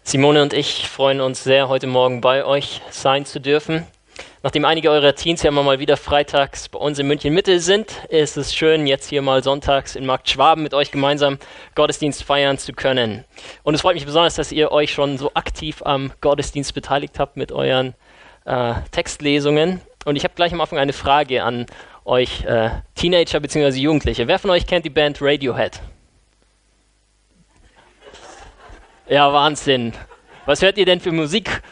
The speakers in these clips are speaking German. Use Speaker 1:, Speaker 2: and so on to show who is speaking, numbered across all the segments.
Speaker 1: Simone und ich freuen uns sehr, heute Morgen bei euch sein zu dürfen. Nachdem einige eurer Teens ja immer mal wieder freitags bei uns in München Mitte sind, ist es schön, jetzt hier mal sonntags in Markt Schwaben mit euch gemeinsam Gottesdienst feiern zu können. Und es freut mich besonders, dass ihr euch schon so aktiv am Gottesdienst beteiligt habt mit euren Textlesungen. Und ich habe gleich am Anfang eine Frage an euch Teenager bzw. Jugendliche. Wer von euch kennt die Band Radiohead? Ja, Wahnsinn. Was hört ihr denn für Musik?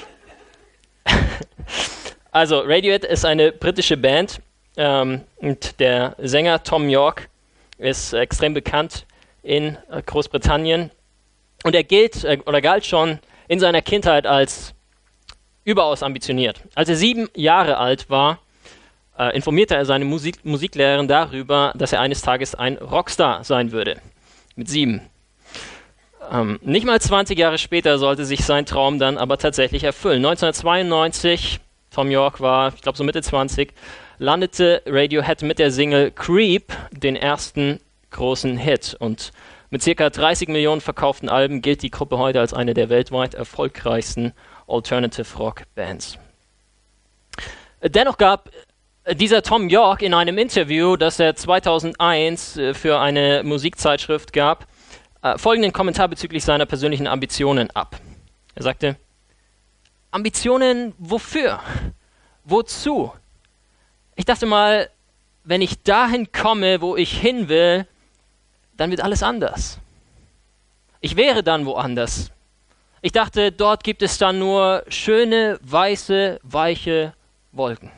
Speaker 1: Also, Radiohead ist eine britische Band und der Sänger Thom Yorke ist extrem bekannt in Großbritannien. Und er galt schon in seiner Kindheit als überaus ambitioniert. Als er 7 Jahre alt war, informierte er seine Musiklehrerin darüber, dass er eines Tages ein Rockstar sein würde. Mit 7. Nicht mal 20 Jahre später sollte sich sein Traum dann aber tatsächlich erfüllen. 1992, Thom Yorke war, ich glaube, so Mitte 20, landete Radiohead mit der Single Creep den ersten großen Hit. Und mit ca. 30 Millionen verkauften Alben gilt die Gruppe heute als eine der weltweit erfolgreichsten Alternative Rock Bands. Dennoch gab dieser Thom Yorke in einem Interview, das er 2001 für eine Musikzeitschrift gab, folgenden Kommentar bezüglich seiner persönlichen Ambitionen ab. Er sagte: Ambitionen wofür? Wozu? Ich dachte mal, wenn ich dahin komme, wo ich hin will, dann wird alles anders. Ich wäre dann woanders. Ich dachte, dort gibt es dann nur schöne, weiße, weiche Wolken.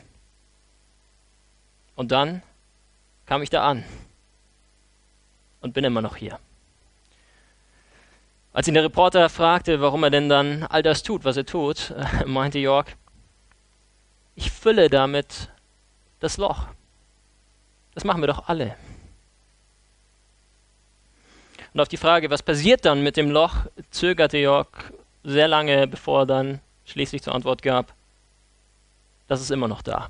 Speaker 1: Und dann kam ich da an und bin immer noch hier. Als ihn der Reporter fragte, warum er denn dann all das tut, was er tut, meinte Yorke: Ich fülle damit das Loch. Das machen wir doch alle. Und auf die Frage, was passiert dann mit dem Loch, zögerte Yorke sehr lange, bevor er dann schließlich zur Antwort gab: Das ist immer noch da.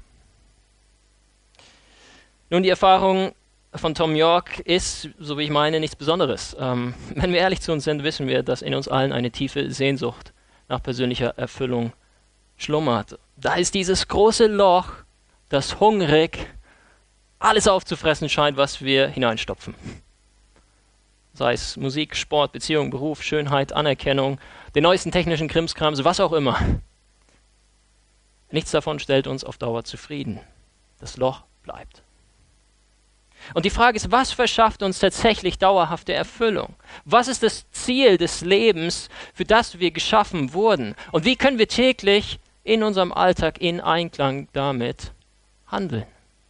Speaker 1: Nun, die Erfahrung von Thom Yorke ist, so wie ich meine, nichts Besonderes. Wenn wir ehrlich zu uns sind, wissen wir, dass in uns allen eine tiefe Sehnsucht nach persönlicher Erfüllung schlummert. Da ist dieses große Loch, das hungrig alles aufzufressen scheint, was wir hineinstopfen. Sei es Musik, Sport, Beziehung, Beruf, Schönheit, Anerkennung, den neuesten technischen Krimskrams, was auch immer. Nichts davon stellt uns auf Dauer zufrieden. Das Loch bleibt. Und die Frage ist, was verschafft uns tatsächlich dauerhafte Erfüllung? Was ist das Ziel des Lebens, für das wir geschaffen wurden? Und wie können wir täglich in unserem Alltag in Einklang damit handeln?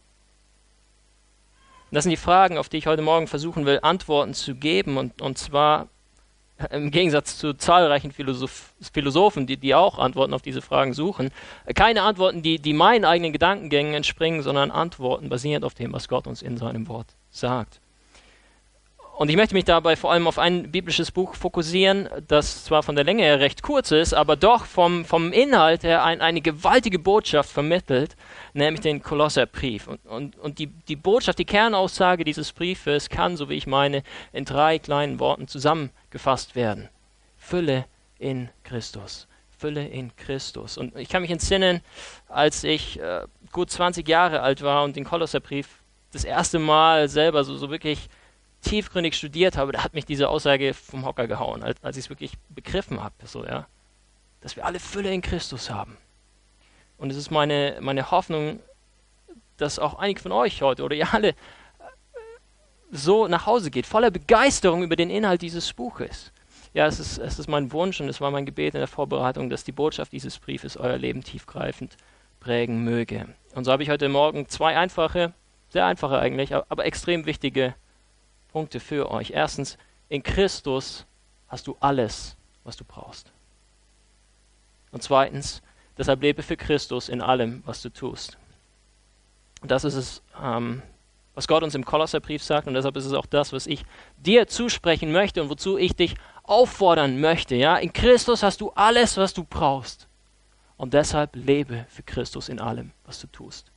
Speaker 1: Das sind die Fragen, auf die ich heute Morgen versuchen will, Antworten zu geben. Und zwar im Gegensatz zu zahlreichen Philosophen, die auch Antworten auf diese Fragen suchen. Keine Antworten, die meinen eigenen Gedankengängen entspringen, sondern Antworten basierend auf dem, was Gott uns in seinem Wort sagt. Und ich möchte mich dabei vor allem auf ein biblisches Buch fokussieren, das zwar von der Länge her recht kurz ist, aber doch vom Inhalt her eine gewaltige Botschaft vermittelt, nämlich den Kolosserbrief. Und die Botschaft, die Kernaussage dieses Briefes kann, so wie ich meine, in 3 kleinen Worten zusammengefasst werden. Fülle in Christus. Fülle in Christus. Und ich kann mich entsinnen, als ich gut 20 Jahre alt war und den Kolosserbrief das erste Mal selber so wirklich tiefgründig studiert habe, da hat mich diese Aussage vom Hocker gehauen, als ich es wirklich begriffen habe, dass wir alle Fülle in Christus haben. Und es ist meine Hoffnung, dass auch einige von euch heute oder ihr alle so nach Hause geht, voller Begeisterung über den Inhalt dieses Buches. Ja, es ist mein Wunsch und es war mein Gebet in der Vorbereitung, dass die Botschaft dieses Briefes euer Leben tiefgreifend prägen möge. Und so habe ich heute Morgen 2 einfache, sehr einfache eigentlich, aber extrem wichtige Punkte für euch. Erstens, in Christus hast du alles, was du brauchst. Und zweitens, deshalb lebe für Christus in allem, was du tust. Und das ist es, was Gott uns im Kolosserbrief sagt, und deshalb ist es auch das, was ich dir zusprechen möchte und wozu ich dich auffordern möchte. Ja? In Christus hast du alles, was du brauchst. Und deshalb lebe für Christus in allem, was du tust.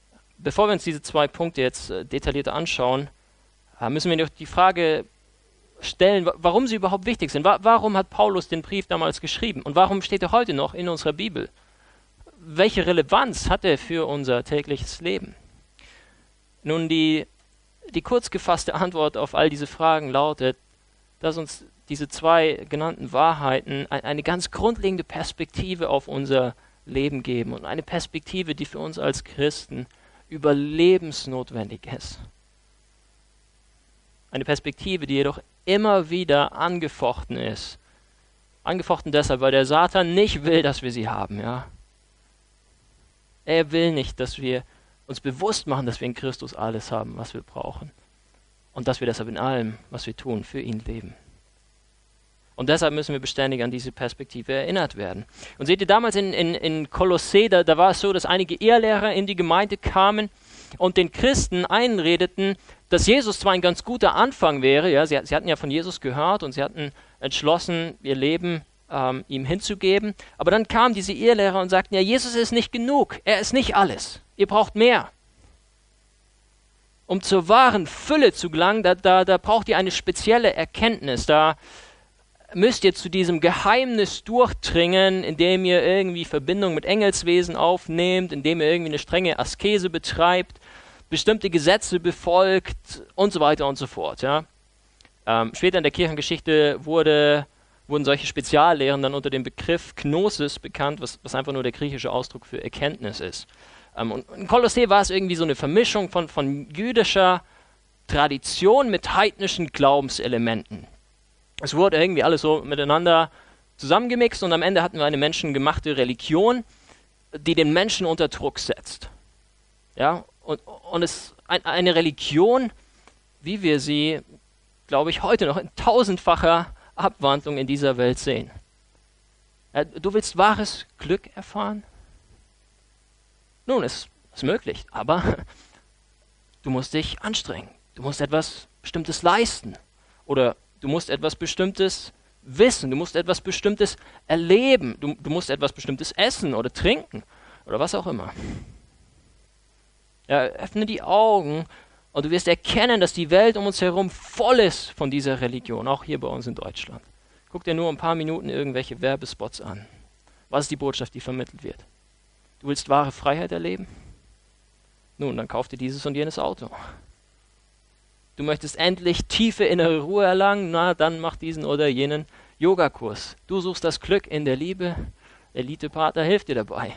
Speaker 1: Bevor wir uns diese 2 Punkte jetzt detaillierter anschauen, müssen wir noch die Frage stellen, warum sie überhaupt wichtig sind. Warum hat Paulus den Brief damals geschrieben? Und warum steht er heute noch in unserer Bibel? Welche Relevanz hat er für unser tägliches Leben? Nun, die kurz gefasste Antwort auf all diese Fragen lautet, dass uns diese zwei genannten Wahrheiten eine ganz grundlegende Perspektive auf unser Leben geben und eine Perspektive, die für uns als Christen überlebensnotwendig ist. Eine Perspektive, die jedoch immer wieder angefochten ist. Angefochten deshalb, weil der Satan nicht will, dass wir sie haben. Ja? Er will nicht, dass wir uns bewusst machen, dass wir in Christus alles haben, was wir brauchen. Und dass wir deshalb in allem, was wir tun, für ihn leben. Und deshalb müssen wir beständig an diese Perspektive erinnert werden. Und seht ihr, damals in Kolossee, da war es so, dass einige Irrlehrer in die Gemeinde kamen und den Christen einredeten, dass Jesus zwar ein ganz guter Anfang wäre, ja, sie hatten ja von Jesus gehört und sie hatten entschlossen, ihr Leben ihm hinzugeben, aber dann kamen diese Irrlehrer und sagten, ja, Jesus ist nicht genug, er ist nicht alles, ihr braucht mehr. Um zur wahren Fülle zu gelangen, da braucht ihr eine spezielle Erkenntnis, da müsst ihr zu diesem Geheimnis durchdringen, indem ihr irgendwie Verbindung mit Engelswesen aufnehmt, indem ihr irgendwie eine strenge Askese betreibt, bestimmte Gesetze befolgt und so weiter und so fort. Ja. Später in der Kirchengeschichte wurden solche Speziallehren dann unter dem Begriff Gnosis bekannt, was einfach nur der griechische Ausdruck für Erkenntnis ist. Und in Kolossee war es irgendwie so eine Vermischung von jüdischer Tradition mit heidnischen Glaubenselementen. Es wurde irgendwie alles so miteinander zusammengemixt und am Ende hatten wir eine menschengemachte Religion, die den Menschen unter Druck setzt. Ja, und es ist eine Religion, wie wir sie, glaube ich, heute noch in tausendfacher Abwandlung in dieser Welt sehen. Ja, du willst wahres Glück erfahren? Nun, es ist möglich, aber du musst dich anstrengen. Du musst etwas Bestimmtes leisten oder du musst etwas Bestimmtes wissen, du musst etwas Bestimmtes erleben, du musst etwas Bestimmtes essen oder trinken oder was auch immer. Ja, öffne die Augen und du wirst erkennen, dass die Welt um uns herum voll ist von dieser Religion, auch hier bei uns in Deutschland. Guck dir nur ein paar Minuten irgendwelche Werbespots an. Was ist die Botschaft, die vermittelt wird? Du willst wahre Freiheit erleben? Nun, dann kauf dir dieses und jenes Auto. Du möchtest endlich tiefe innere Ruhe erlangen, na, dann mach diesen oder jenen Yogakurs. Du suchst das Glück in der Liebe, Elitepartner hilft dir dabei.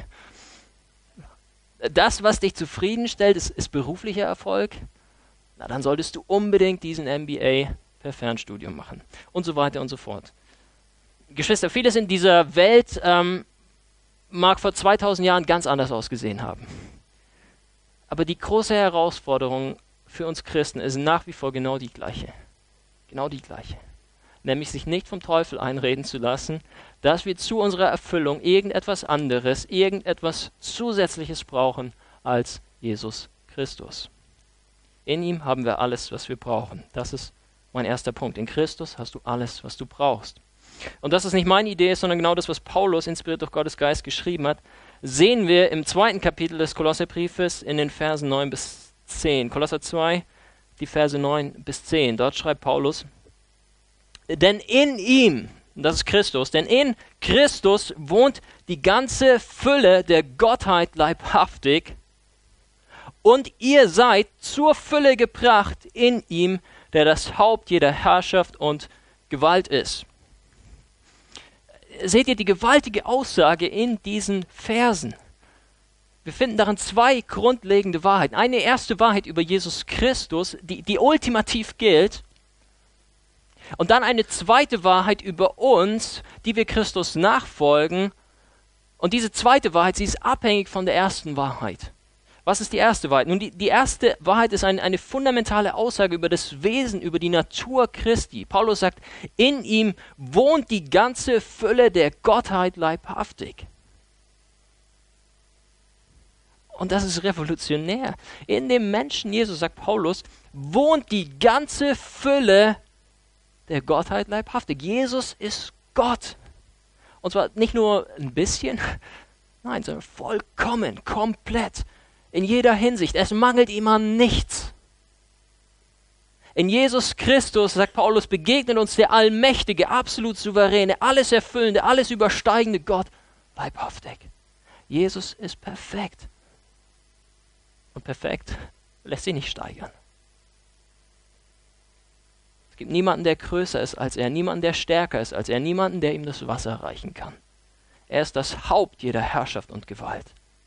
Speaker 1: Das, was dich zufriedenstellt, ist beruflicher Erfolg. Na, dann solltest du unbedingt diesen MBA per Fernstudium machen und so weiter und so fort. Geschwister, vieles in dieser Welt mag vor 2000 Jahren ganz anders ausgesehen haben. Aber die große Herausforderung für uns Christen ist nach wie vor genau die gleiche. Genau die gleiche. Nämlich sich nicht vom Teufel einreden zu lassen, dass wir zu unserer Erfüllung irgendetwas anderes, irgendetwas Zusätzliches brauchen als Jesus Christus. In ihm haben wir alles, was wir brauchen. Das ist mein erster Punkt. In Christus hast du alles, was du brauchst. Und dass es nicht meine Idee ist, sondern genau das, was Paulus, inspiriert durch Gottes Geist, geschrieben hat, sehen wir im 2. Kapitel des Kolosserbriefes in den Versen 9 bis 10. Kolosser 2, die Verse 9 bis 10. Dort schreibt Paulus, denn in ihm, das ist Christus, denn in Christus wohnt die ganze Fülle der Gottheit leibhaftig und ihr seid zur Fülle gebracht in ihm, der das Haupt jeder Herrschaft und Gewalt ist. Seht ihr die gewaltige Aussage in diesen Versen? Wir finden darin zwei grundlegende Wahrheiten. Eine erste Wahrheit über Jesus Christus, die ultimativ gilt. Und dann eine zweite Wahrheit über uns, die wir Christus nachfolgen. Und diese zweite Wahrheit, sie ist abhängig von der ersten Wahrheit. Was ist die erste Wahrheit? Nun, die erste Wahrheit ist eine fundamentale Aussage über das Wesen, über die Natur Christi. Paulus sagt, in ihm wohnt die ganze Fülle der Gottheit leibhaftig. Und das ist revolutionär. In dem Menschen Jesus, sagt Paulus, wohnt die ganze Fülle der Gottheit leibhaftig. Jesus ist Gott. Und zwar nicht nur ein bisschen, nein, sondern vollkommen, komplett. In jeder Hinsicht. Es mangelt ihm an nichts. In Jesus Christus, sagt Paulus, begegnet uns der allmächtige, absolut souveräne, alles erfüllende, alles übersteigende Gott leibhaftig. Jesus ist perfekt. Und perfekt lässt sich nicht steigern. Es gibt niemanden, der größer ist als er, niemanden, der stärker ist als er, niemanden, der ihm das Wasser reichen kann. Er ist das Haupt jeder Herrschaft und Gewalt.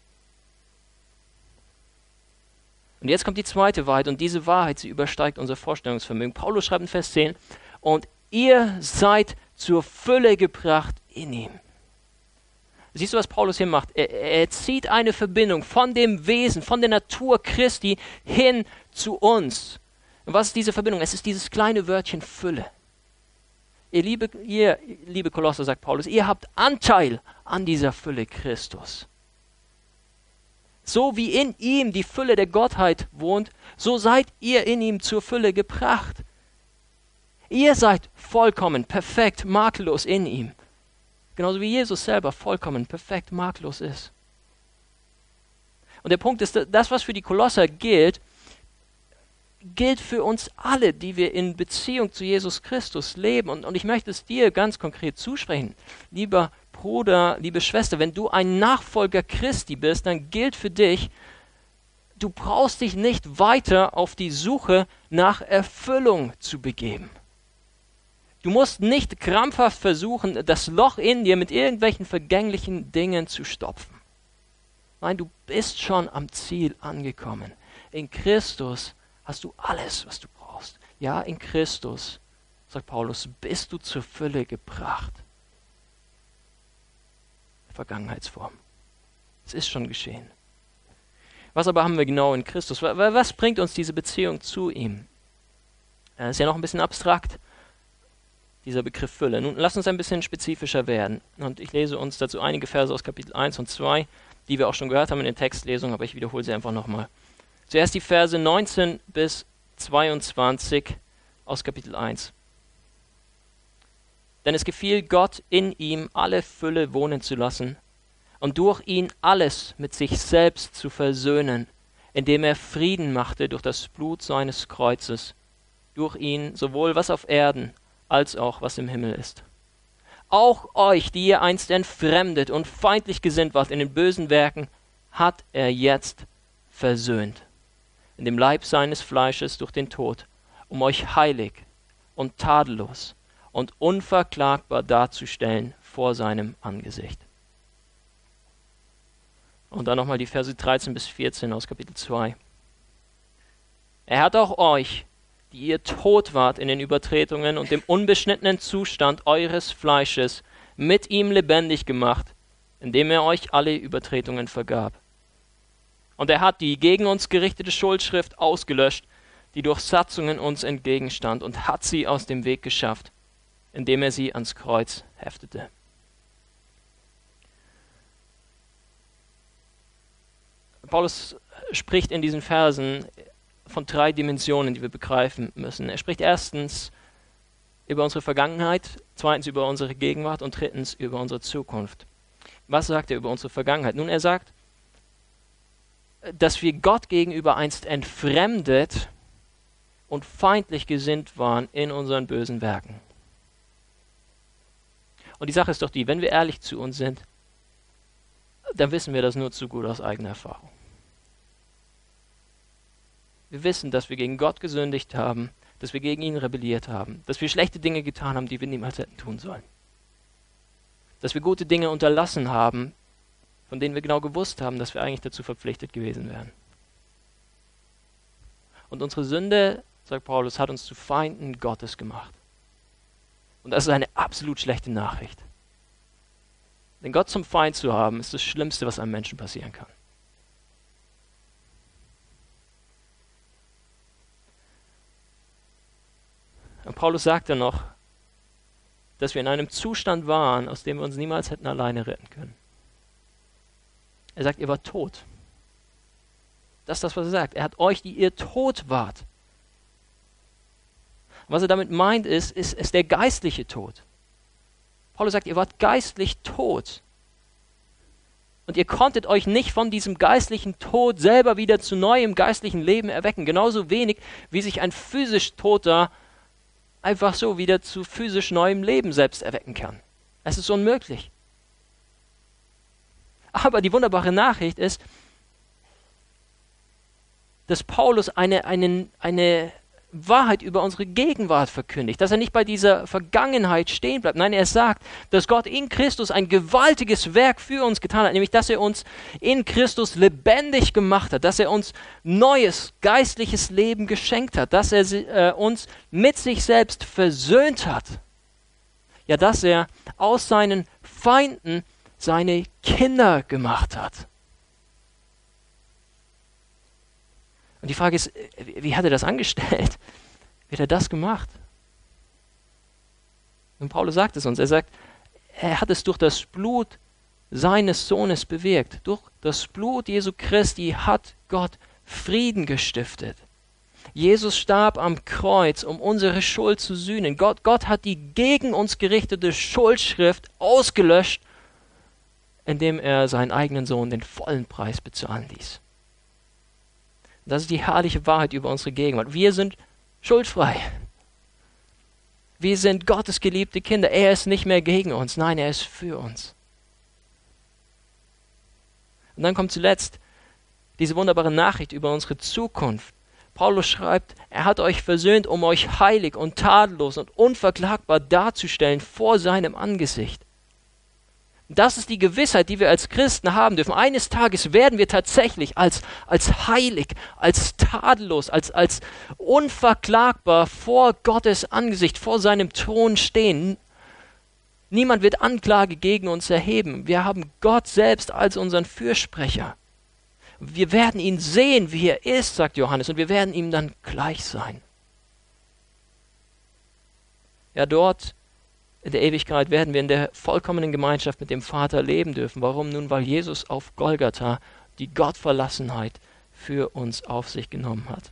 Speaker 1: Und jetzt kommt die zweite Wahrheit, und diese Wahrheit, sie übersteigt unser Vorstellungsvermögen. Paulus schreibt in Vers 10, und ihr seid zur Fülle gebracht in ihm. Siehst du, was Paulus hier macht? Er zieht eine Verbindung von dem Wesen, von der Natur Christi hin zu uns. Und was ist diese Verbindung? Es ist dieses kleine Wörtchen Fülle. Ihr liebe Kolosser, sagt Paulus, ihr habt Anteil an dieser Fülle Christus. So wie in ihm die Fülle der Gottheit wohnt, so seid ihr in ihm zur Fülle gebracht. Ihr seid vollkommen, perfekt, makellos in ihm. Genauso wie Jesus selber vollkommen, perfekt, makellos ist. Und der Punkt ist, das, was für die Kolosser gilt für uns alle, die wir in Beziehung zu Jesus Christus leben. Und ich möchte es dir ganz konkret zusprechen. Lieber Bruder, liebe Schwester, wenn du ein Nachfolger Christi bist, dann gilt für dich, du brauchst dich nicht weiter auf die Suche nach Erfüllung zu begeben. Du musst nicht krampfhaft versuchen, das Loch in dir mit irgendwelchen vergänglichen Dingen zu stopfen. Nein, du bist schon am Ziel angekommen. In Christus hast du alles, was du brauchst. Ja, in Christus, sagt Paulus, bist du zur Fülle gebracht. Vergangenheitsform. Es ist schon geschehen. Was aber haben wir genau in Christus? Was bringt uns diese Beziehung zu ihm? Ist ja noch ein bisschen abstrakt, dieser Begriff Fülle. Nun, lass uns ein bisschen spezifischer werden. Und ich lese uns dazu einige Verse aus Kapitel 1 und 2, die wir auch schon gehört haben in den Textlesungen, aber ich wiederhole sie einfach nochmal. Zuerst die Verse 19 bis 22 aus Kapitel 1. Denn es gefiel Gott, in ihm alle Fülle wohnen zu lassen und durch ihn alles mit sich selbst zu versöhnen, indem er Frieden machte durch das Blut seines Kreuzes, durch ihn sowohl was auf Erden als auch was im Himmel ist. Auch euch, die ihr einst entfremdet und feindlich gesinnt wart in den bösen Werken, hat er jetzt versöhnt, in dem Leib seines Fleisches durch den Tod, um euch heilig und tadellos und unverklagbar darzustellen vor seinem Angesicht. Und dann nochmal die Verse 13 bis 14 aus Kapitel 2. Er hat auch euch, die ihr tot wart in den Übertretungen und dem unbeschnittenen Zustand eures Fleisches, mit ihm lebendig gemacht, indem er euch alle Übertretungen vergab. Und er hat die gegen uns gerichtete Schuldschrift ausgelöscht, die durch Satzungen uns entgegenstand, und hat sie aus dem Weg geschafft, indem er sie ans Kreuz heftete. Paulus spricht in diesen Versen von 3 Dimensionen, die wir begreifen müssen. Er spricht erstens über unsere Vergangenheit, zweitens über unsere Gegenwart und drittens über unsere Zukunft. Was sagt er über unsere Vergangenheit? Nun, er sagt, dass wir Gott gegenüber einst entfremdet und feindlich gesinnt waren in unseren bösen Werken. Und die Sache ist doch die, wenn wir ehrlich zu uns sind, dann wissen wir das nur zu gut aus eigener Erfahrung. Wir wissen, dass wir gegen Gott gesündigt haben, dass wir gegen ihn rebelliert haben, dass wir schlechte Dinge getan haben, die wir niemals hätten tun sollen. Dass wir gute Dinge unterlassen haben, von denen wir genau gewusst haben, dass wir eigentlich dazu verpflichtet gewesen wären. Und unsere Sünde, sagt Paulus, hat uns zu Feinden Gottes gemacht. Und das ist eine absolut schlechte Nachricht. Denn Gott zum Feind zu haben, ist das Schlimmste, was einem Menschen passieren kann. Und Paulus sagt dann noch, dass wir in einem Zustand waren, aus dem wir uns niemals hätten alleine retten können. Er sagt, ihr wart tot. Das ist das, was er sagt. Er hat euch, die ihr tot wart. Und was er damit meint, ist der geistliche Tod. Paulus sagt, ihr wart geistlich tot. Und ihr konntet euch nicht von diesem geistlichen Tod selber wieder zu neuem geistlichen Leben erwecken. Genauso wenig, wie sich ein physisch Toter einfach so wieder zu physisch neuem Leben selbst erwecken kann. Es ist unmöglich. Aber die wunderbare Nachricht ist, dass Paulus eine Wahrheit über unsere Gegenwart verkündigt, dass er nicht bei dieser Vergangenheit stehen bleibt. Nein, er sagt, dass Gott in Christus ein gewaltiges Werk für uns getan hat, nämlich dass er uns in Christus lebendig gemacht hat, dass er uns neues geistliches Leben geschenkt hat, dass er uns mit sich selbst versöhnt hat. Ja, dass er aus seinen Feinden seine Kinder gemacht hat. Und die Frage ist, wie hat er das angestellt? Wie hat er das gemacht? Und Paulus sagt es uns. Er sagt, er hat es durch das Blut seines Sohnes bewirkt. Durch das Blut Jesu Christi hat Gott Frieden gestiftet. Jesus starb am Kreuz, um unsere Schuld zu sühnen. Gott hat die gegen uns gerichtete Schuldschrift ausgelöscht, indem er seinen eigenen Sohn den vollen Preis bezahlen ließ. Das ist die herrliche Wahrheit über unsere Gegenwart. Wir sind schuldfrei. Wir sind Gottes geliebte Kinder. Er ist nicht mehr gegen uns. Nein, er ist für uns. Und dann kommt zuletzt diese wunderbare Nachricht über unsere Zukunft. Paulus schreibt, er hat euch versöhnt, um euch heilig und tadellos und unverklagbar darzustellen vor seinem Angesicht. Das ist die Gewissheit, die wir als Christen haben dürfen. Eines Tages werden wir tatsächlich als heilig, als tadellos, als unverklagbar vor Gottes Angesicht, vor seinem Thron stehen. Niemand wird Anklage gegen uns erheben. Wir haben Gott selbst als unseren Fürsprecher. Wir werden ihn sehen, wie er ist, sagt Johannes, und wir werden ihm dann gleich sein. Ja, dort in der Ewigkeit werden wir in der vollkommenen Gemeinschaft mit dem Vater leben dürfen. Warum? Nun, weil Jesus auf Golgatha die Gottverlassenheit für uns auf sich genommen hat.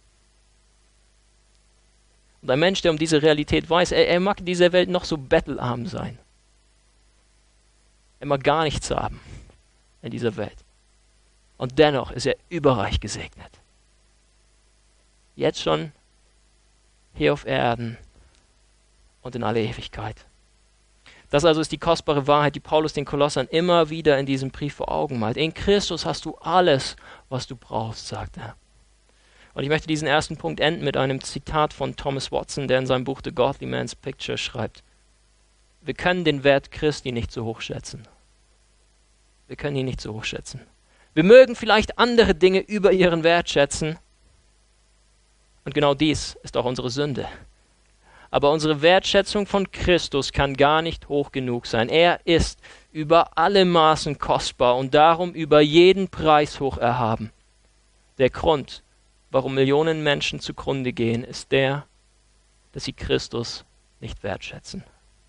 Speaker 1: Und ein Mensch, der um diese Realität weiß, er mag in dieser Welt noch so bettelarm sein. Er mag gar nichts haben in dieser Welt. Und dennoch ist er überreich gesegnet. Jetzt schon hier auf Erden und in alle Ewigkeit. Das also ist die kostbare Wahrheit, die Paulus den Kolossern immer wieder in diesem Brief vor Augen malt. In Christus hast du alles, was du brauchst, sagt er. Und ich möchte diesen ersten Punkt enden mit einem Zitat von Thomas Watson, der in seinem Buch The Godly Man's Picture schreibt: Wir können den Wert Christi nicht so hoch schätzen. Wir können ihn nicht so hoch schätzen. Wir mögen vielleicht andere Dinge über ihren Wert schätzen. Und genau dies ist auch unsere Sünde. Aber unsere Wertschätzung von Christus kann gar nicht hoch genug sein. Er ist über alle Maßen kostbar und darum über jeden Preis hoch erhaben. Der Grund, warum Millionen Menschen zugrunde gehen, ist der, dass sie Christus nicht wertschätzen.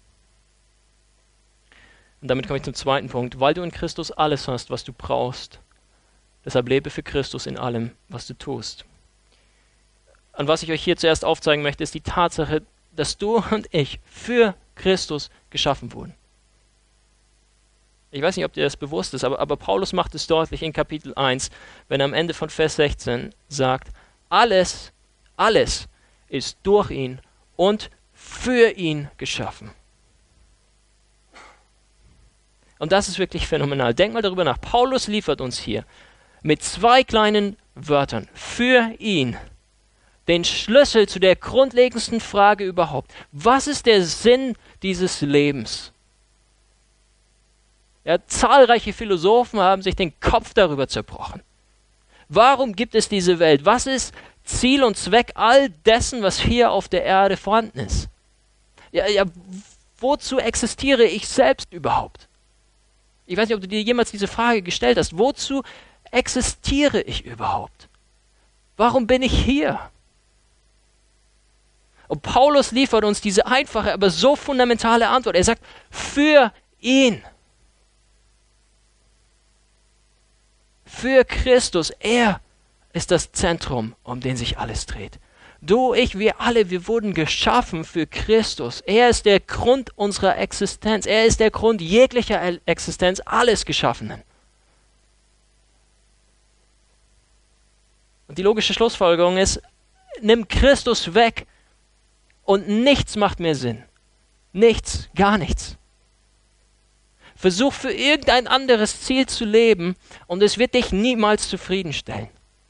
Speaker 1: Und damit komme ich zum zweiten Punkt. Weil du in Christus alles hast, was du brauchst, deshalb lebe für Christus in allem, was du tust. Und was ich euch hier zuerst aufzeigen möchte, ist die Tatsache, dass du und ich für Christus geschaffen wurden. Ich weiß nicht, ob dir das bewusst ist, aber Paulus macht es deutlich in Kapitel 1, wenn er am Ende von Vers 16 sagt, alles ist durch ihn und für ihn geschaffen. Und das ist wirklich phänomenal. Denk mal darüber nach. Paulus liefert uns hier mit 2 kleinen Wörtern für ihn den Schlüssel zu der grundlegendsten Frage überhaupt. Was ist der Sinn dieses Lebens? Ja, zahlreiche Philosophen haben sich den Kopf darüber zerbrochen. Warum gibt es diese Welt? Was ist Ziel und Zweck all dessen, was hier auf der Erde vorhanden ist? Ja, wozu existiere ich selbst überhaupt? Ich weiß nicht, ob du dir jemals diese Frage gestellt hast. Wozu existiere ich überhaupt? Warum bin ich hier? Und Paulus liefert uns diese einfache, aber so fundamentale Antwort. Er sagt, für ihn. Für Christus. Er ist das Zentrum, um den sich alles dreht. Du, ich, wir alle, wir wurden geschaffen für Christus. Er ist der Grund unserer Existenz. Er ist der Grund jeglicher Existenz, alles Geschaffenen. Und die logische Schlussfolgerung ist, nimm Christus weg und nichts macht mehr Sinn. Nichts, gar nichts. Versuch für irgendein anderes Ziel zu leben und es wird dich niemals zufriedenstellen.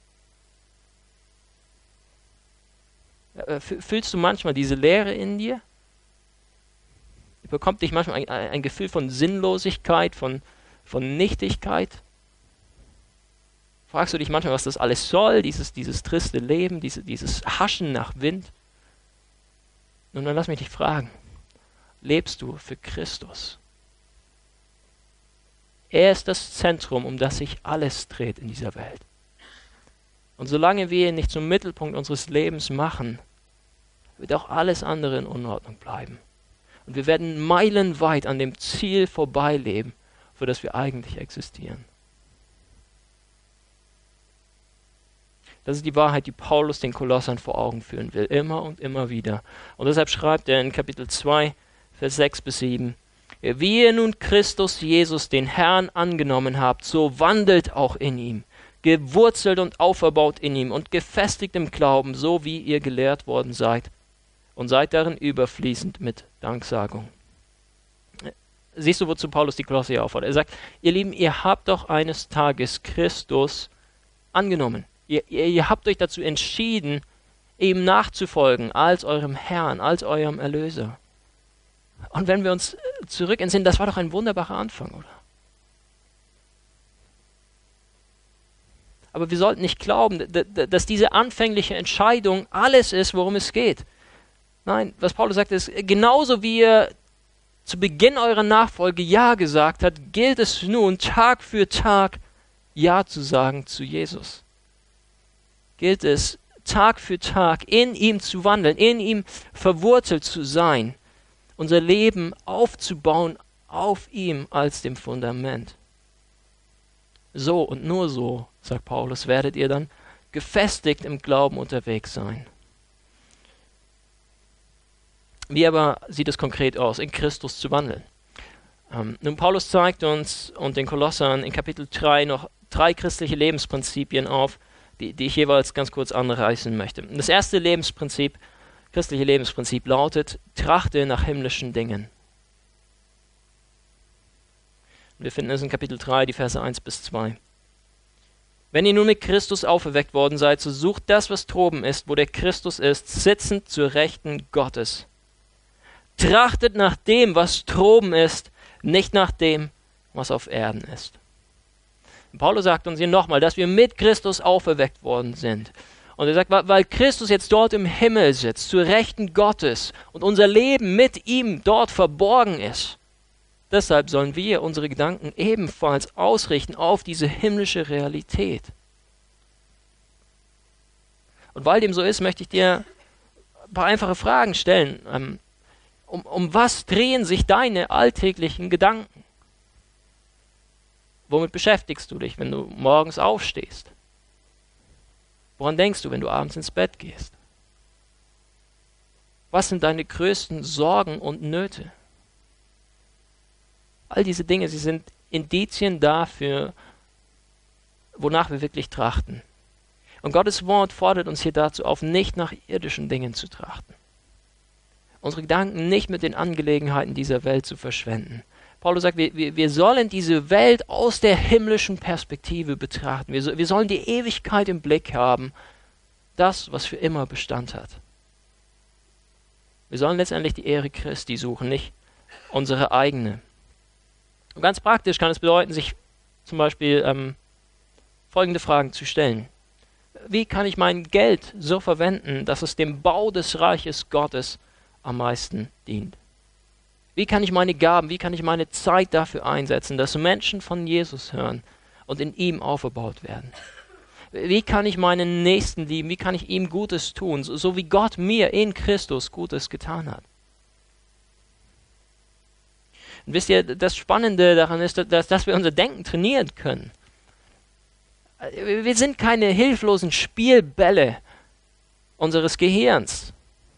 Speaker 1: Fühlst du manchmal diese Leere in dir? Bekommt dich manchmal ein Gefühl von Sinnlosigkeit, von Nichtigkeit? Fragst du dich manchmal, was das alles soll, dieses triste Leben, dieses Haschen nach Wind? Nun, dann lass mich dich fragen, lebst du für Christus? Er ist das Zentrum, um das sich alles dreht in dieser Welt. Und solange wir ihn nicht zum Mittelpunkt unseres Lebens machen, wird auch alles andere in Unordnung bleiben. Und wir werden meilenweit an dem Ziel vorbeileben, für das wir eigentlich existieren. Das ist die Wahrheit, die Paulus den Kolossern vor Augen führen will, immer und immer wieder. Und deshalb schreibt er in Kapitel 2, Vers 6 bis 7, wie ihr nun Christus Jesus, den Herrn, angenommen habt, so wandelt auch in ihm, gewurzelt und auferbaut in ihm und gefestigt im Glauben, so wie ihr gelehrt worden seid, und seid darin überfließend mit Danksagung. Siehst du, wozu Paulus die Kolosser hier auffordert? Er sagt, ihr Lieben, ihr habt doch eines Tages Christus angenommen. Ihr habt euch dazu entschieden, ihm nachzufolgen als eurem Herrn, als eurem Erlöser. Und wenn wir uns zurück entsinnen, das war doch ein wunderbarer Anfang, oder? Aber wir sollten nicht glauben, dass diese anfängliche Entscheidung alles ist, worum es geht. Nein, was Paulus sagt, ist, genauso wie ihr zu Beginn eurer Nachfolge Ja gesagt habt, gilt es nun, Tag für Tag Ja zu sagen zu Jesus. Gilt es, Tag für Tag in ihm zu wandeln, in ihm verwurzelt zu sein, unser Leben aufzubauen auf ihm als dem Fundament. So und nur so, sagt Paulus, werdet ihr dann gefestigt im Glauben unterwegs sein. Wie aber sieht es konkret aus, in Christus zu wandeln? Nun, Paulus zeigt uns und den Kolossern in Kapitel 3 noch 3 christliche Lebensprinzipien auf, die ich jeweils ganz kurz anreißen möchte. Das erste christliche Lebensprinzip lautet, trachte nach himmlischen Dingen. Wir finden es in Kapitel 3, die Verse 1 bis 2. Wenn ihr nun mit Christus auferweckt worden seid, so sucht das, was droben ist, wo der Christus ist, sitzend zur Rechten Gottes. Trachtet nach dem, was droben ist, nicht nach dem, was auf Erden ist. Und Paulus sagt uns hier nochmal, dass wir mit Christus auferweckt worden sind. Und er sagt, weil Christus jetzt dort im Himmel sitzt, zur Rechten Gottes, und unser Leben mit ihm dort verborgen ist, deshalb sollen wir unsere Gedanken ebenfalls ausrichten auf diese himmlische Realität. Und weil dem so ist, möchte ich dir ein paar einfache Fragen stellen. Um was drehen sich deine alltäglichen Gedanken? Womit beschäftigst du dich, wenn du morgens aufstehst? Woran denkst du, wenn du abends ins Bett gehst? Was sind deine größten Sorgen und Nöte? All diese Dinge, sie sind Indizien dafür, wonach wir wirklich trachten. Und Gottes Wort fordert uns hier dazu auf, nicht nach irdischen Dingen zu trachten. Unsere Gedanken nicht mit den Angelegenheiten dieser Welt zu verschwenden. Paulus sagt, wir sollen diese Welt aus der himmlischen Perspektive betrachten. Wir sollen die Ewigkeit im Blick haben. Das, was für immer Bestand hat. Wir sollen letztendlich die Ehre Christi suchen, nicht unsere eigene. Und ganz praktisch kann es bedeuten, sich zum Beispiel folgende Fragen zu stellen. Wie kann ich mein Geld so verwenden, dass es dem Bau des Reiches Gottes am meisten dient? Wie kann ich meine Gaben, wie kann ich meine Zeit dafür einsetzen, dass Menschen von Jesus hören und in ihm aufgebaut werden? Wie kann ich meinen Nächsten lieben, wie kann ich ihm Gutes tun, so wie Gott mir in Christus Gutes getan hat? Und wisst ihr, das Spannende daran ist, dass wir unser Denken trainieren können. Wir sind keine hilflosen Spielbälle unseres Gehirns.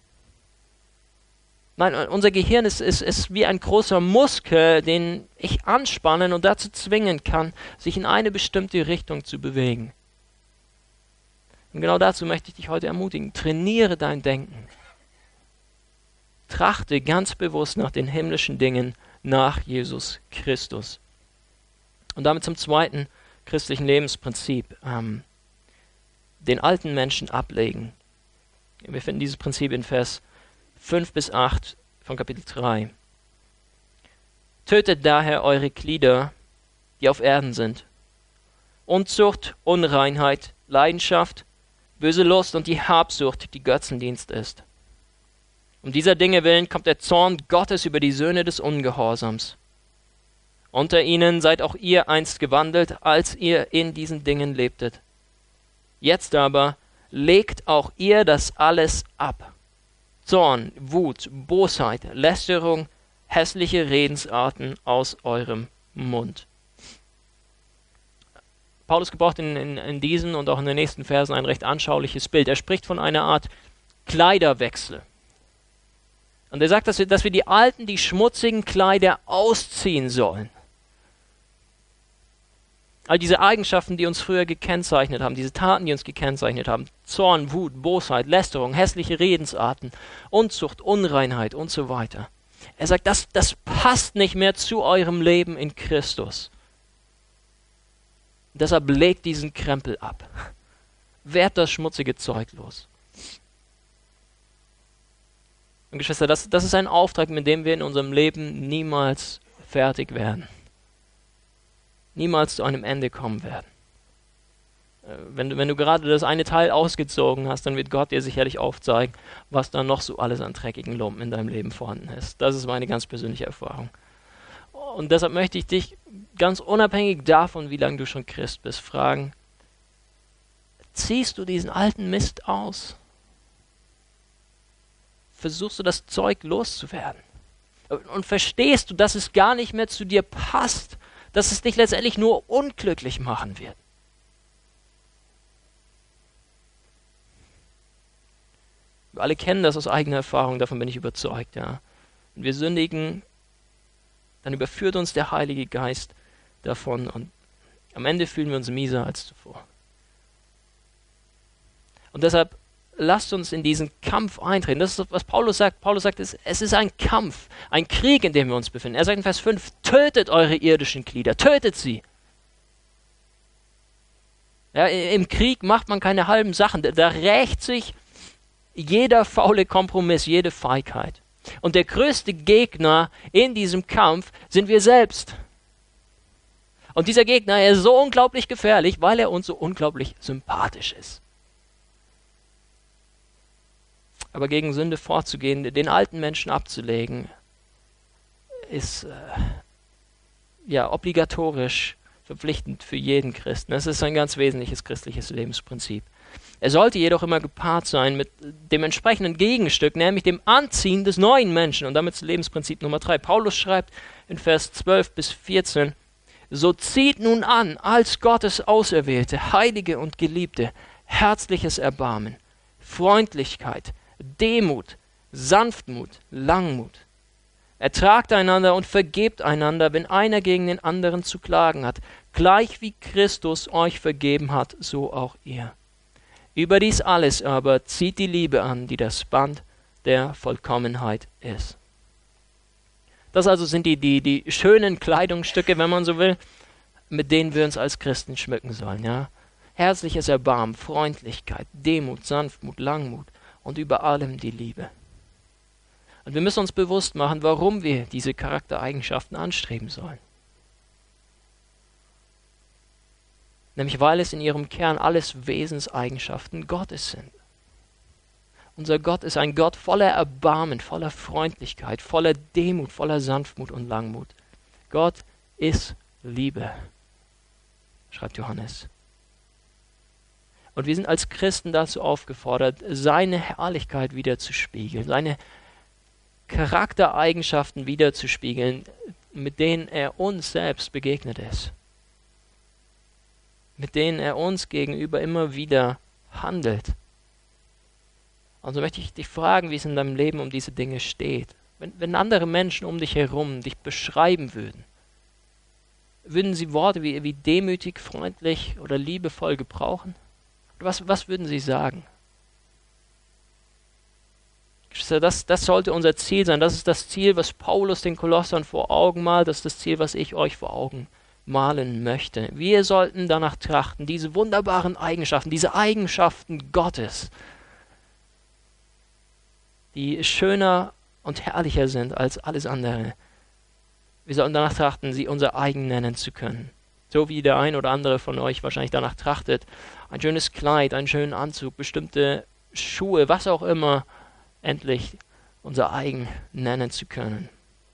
Speaker 1: Nein, unser Gehirn ist wie ein großer Muskel, den ich anspannen und dazu zwingen kann, sich in eine bestimmte Richtung zu bewegen. Und genau dazu möchte ich dich heute ermutigen. Trainiere dein Denken. Trachte ganz bewusst nach den himmlischen Dingen, nach Jesus Christus. Und damit zum zweiten christlichen Lebensprinzip. Den alten Menschen ablegen. Wir finden dieses Prinzip in Vers 5 bis 8 von Kapitel 3. Tötet daher eure Glieder, die auf Erden sind. Unzucht, Unreinheit, Leidenschaft, böse Lust und die Habsucht, die Götzendienst ist. Um dieser Dinge willen kommt der Zorn Gottes über die Söhne des Ungehorsams. Unter ihnen seid auch ihr einst gewandelt, als ihr in diesen Dingen lebtet. Jetzt aber legt auch ihr das alles ab. Zorn, Wut, Bosheit, Lästerung, hässliche Redensarten aus eurem Mund. Paulus gebraucht in diesen und auch in den nächsten Versen ein recht anschauliches Bild. Er spricht von einer Art Kleiderwechsel. Und er sagt, dass wir die alten, die schmutzigen Kleider ausziehen sollen. All diese Eigenschaften, die uns früher gekennzeichnet haben, diese Taten, die uns gekennzeichnet haben, Zorn, Wut, Bosheit, Lästerung, hässliche Redensarten, Unzucht, Unreinheit und so weiter. Er sagt, das passt nicht mehr zu eurem Leben in Christus. Deshalb legt diesen Krempel ab. Wehrt das schmutzige Zeug los. Und Geschwister, das ist ein Auftrag, mit dem wir in unserem Leben niemals fertig werden. Niemals zu einem Ende kommen werden. Wenn du gerade das eine Teil ausgezogen hast, dann wird Gott dir sicherlich aufzeigen, was da noch so alles an dreckigen Lumpen in deinem Leben vorhanden ist. Das ist meine ganz persönliche Erfahrung. Und deshalb möchte ich dich ganz unabhängig davon, wie lange du schon Christ bist, fragen, ziehst du diesen alten Mist aus? Versuchst du das Zeug loszuwerden? Und verstehst du, dass es gar nicht mehr zu dir passt, dass es dich letztendlich nur unglücklich machen wird? Wir alle kennen das aus eigener Erfahrung, davon bin ich überzeugt. Ja. Wenn wir sündigen, dann überführt uns der Heilige Geist davon und am Ende fühlen wir uns mieser als zuvor. Und deshalb lasst uns in diesen Kampf eintreten. Das ist, was Paulus sagt. Paulus sagt, es ist ein Kampf, ein Krieg, in dem wir uns befinden. Er sagt in Vers 5, tötet eure irdischen Glieder, tötet sie. Ja, im Krieg macht man keine halben Sachen. Da rächt sich jeder faule Kompromiss, jede Feigheit. Und der größte Gegner in diesem Kampf sind wir selbst. Und dieser Gegner, er ist so unglaublich gefährlich, weil er uns so unglaublich sympathisch ist. Aber gegen Sünde vorzugehen, den alten Menschen abzulegen, ist obligatorisch verpflichtend für jeden Christen. Das ist ein ganz wesentliches christliches Lebensprinzip. Er sollte jedoch immer gepaart sein mit dem entsprechenden Gegenstück, nämlich dem Anziehen des neuen Menschen. Und damit ist Lebensprinzip Nummer 3. Paulus schreibt in Vers 12 bis 14, so zieht nun an, als Gottes Auserwählte, Heilige und Geliebte, herzliches Erbarmen, Freundlichkeit, Demut, Sanftmut, Langmut. Ertragt einander und vergebt einander, wenn einer gegen den anderen zu klagen hat. Gleich wie Christus euch vergeben hat, so auch ihr. Über dies alles aber zieht die Liebe an, die das Band der Vollkommenheit ist. Das also sind die schönen Kleidungsstücke, wenn man so will, mit denen wir uns als Christen schmücken sollen. Ja? Herzliches Erbarmen, Freundlichkeit, Demut, Sanftmut, Langmut und über allem die Liebe. Und wir müssen uns bewusst machen, warum wir diese Charaktereigenschaften anstreben sollen. Nämlich weil es in ihrem Kern alles Wesenseigenschaften Gottes sind. Unser Gott ist ein Gott voller Erbarmen, voller Freundlichkeit, voller Demut, voller Sanftmut und Langmut. Gott ist Liebe, schreibt Johannes. Und wir sind als Christen dazu aufgefordert, seine Herrlichkeit widerzuspiegeln, seine Charaktereigenschaften widerzuspiegeln, mit denen er uns selbst begegnet ist. Mit denen er uns gegenüber immer wieder handelt. Also möchte ich dich fragen, wie es in deinem Leben um diese Dinge steht. Wenn andere Menschen um dich herum dich beschreiben würden sie Worte wie demütig, freundlich oder liebevoll gebrauchen? Was würden Sie sagen? Das sollte unser Ziel sein. Das ist das Ziel, was Paulus den Kolossern vor Augen malt. Das ist das Ziel, was ich euch vor Augen malen möchte. Wir sollten danach trachten, diese wunderbaren Eigenschaften, diese Eigenschaften Gottes, die schöner und herrlicher sind als alles andere. Wir sollten danach trachten, sie unser eigen nennen zu können. So wie der ein oder andere von euch wahrscheinlich danach trachtet, ein schönes Kleid, einen schönen Anzug, bestimmte Schuhe, was auch immer, endlich unser eigen nennen zu können.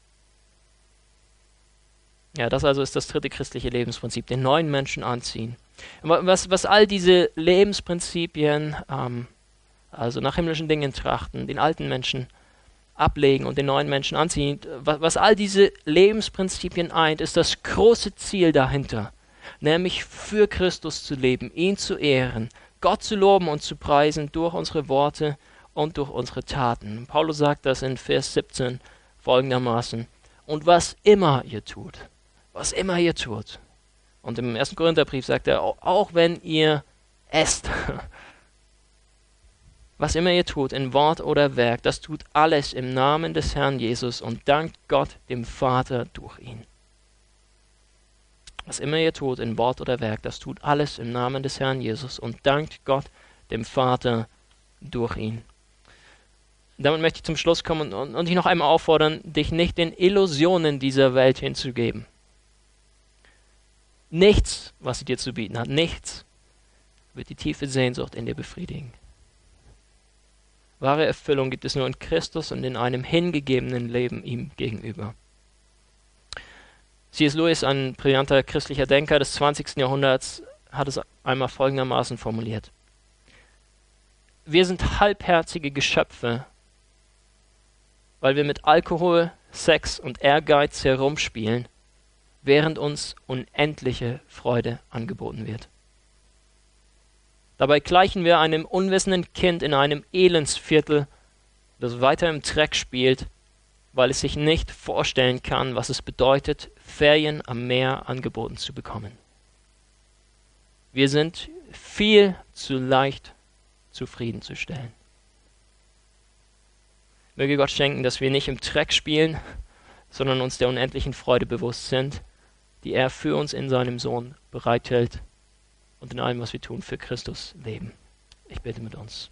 Speaker 1: Ja, das also ist das dritte christliche Lebensprinzip, den neuen Menschen anziehen. Was all diese Lebensprinzipien, also nach himmlischen Dingen trachten, den alten Menschen ablegen und den neuen Menschen anziehen, was all diese Lebensprinzipien eint, ist das große Ziel dahinter, nämlich für Christus zu leben, ihn zu ehren, Gott zu loben und zu preisen durch unsere Worte und durch unsere Taten. Paulus sagt das in Vers 17 folgendermaßen: Und was immer ihr tut, und im 1. Korintherbrief sagt er, auch wenn ihr esst, was immer ihr tut, in Wort oder Werk, das tut alles im Namen des Herrn Jesus und dankt Gott dem Vater durch ihn. Was immer ihr tut, in Wort oder Werk, das tut alles im Namen des Herrn Jesus und dankt Gott dem Vater durch ihn. Damit möchte ich zum Schluss kommen und dich noch einmal auffordern, dich nicht den Illusionen dieser Welt hinzugeben. Nichts, was sie dir zu bieten hat, nichts wird die tiefe Sehnsucht in dir befriedigen. Wahre Erfüllung gibt es nur in Christus und in einem hingegebenen Leben ihm gegenüber. C.S. Lewis, ein brillanter christlicher Denker des 20. Jahrhunderts, hat es einmal folgendermaßen formuliert: Wir sind halbherzige Geschöpfe, weil wir mit Alkohol, Sex und Ehrgeiz herumspielen, während uns unendliche Freude angeboten wird. Dabei gleichen wir einem unwissenden Kind in einem Elendsviertel, das weiter im Dreck spielt, weil es sich nicht vorstellen kann, was es bedeutet, Ferien am Meer angeboten zu bekommen. Wir sind viel zu leicht zufriedenzustellen. Möge Gott schenken, dass wir nicht im Dreck spielen, sondern uns der unendlichen Freude bewusst sind, die er für uns in seinem Sohn bereithält und in allem, was wir tun, für Christus leben. Ich bete mit uns.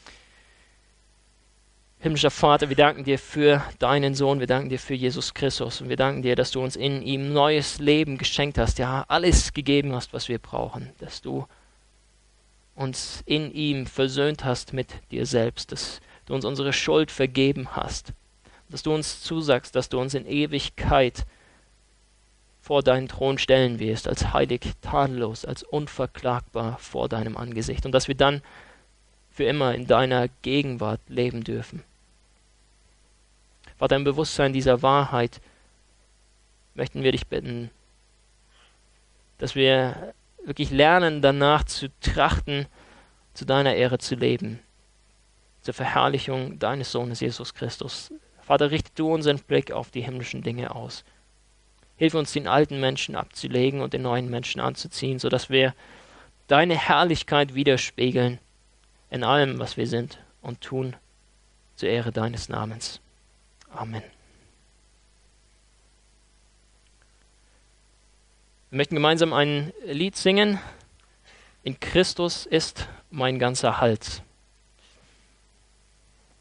Speaker 1: Himmlischer Vater, wir danken dir für deinen Sohn, wir danken dir für Jesus Christus und wir danken dir, dass du uns in ihm neues Leben geschenkt hast, ja, alles gegeben hast, was wir brauchen, dass du uns in ihm versöhnt hast mit dir selbst, dass du uns unsere Schuld vergeben hast, dass du uns zusagst, dass du uns in Ewigkeit vor deinen Thron stellen wirst, als heilig, tadellos, als unverklagbar vor deinem Angesicht und dass wir dann für immer in deiner Gegenwart leben dürfen. Vater, im Bewusstsein dieser Wahrheit möchten wir dich bitten, dass wir wirklich lernen, danach zu trachten, zu deiner Ehre zu leben, zur Verherrlichung deines Sohnes Jesus Christus. Vater, richte du unseren Blick auf die himmlischen Dinge aus. Hilf uns, den alten Menschen abzulegen und den neuen Menschen anzuziehen, sodass wir deine Herrlichkeit widerspiegeln in allem, was wir sind und tun, zur Ehre deines Namens. Amen. Wir möchten gemeinsam ein Lied singen. In Christus ist mein ganzer Halt.